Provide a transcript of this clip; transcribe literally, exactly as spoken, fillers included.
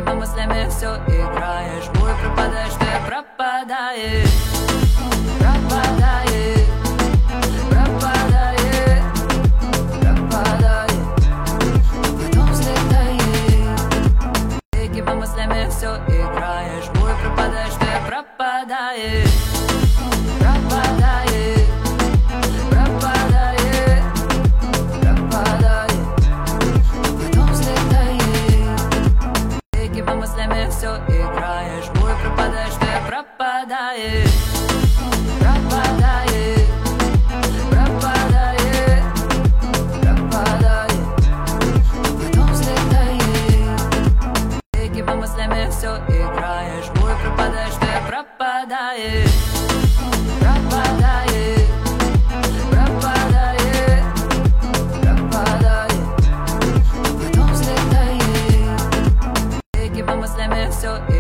по мыслями все играешь, в бой пропадаешь, ты пропадаешь, пропадаешь, пропадаешь, пропадаешь, потом взлетаешь. Ты по мыслями все играешь, в бой пропадаешь, ты пропадаешь, пропадаешь, пропадаешь, пропадаешь, потом взлетаешь. Ты по мыслями все играешь, в бой пропадаешь, ты пропадаешь, пропадаешь, пропадаешь, пропадаешь, потом взлетаешь. Ты по мыслями все играешь, в бой пропадаешь, ты пропадаешь, пропадаешь, пропадаешь, пропадаешь, потом взлетаешь. Ты по мыслями все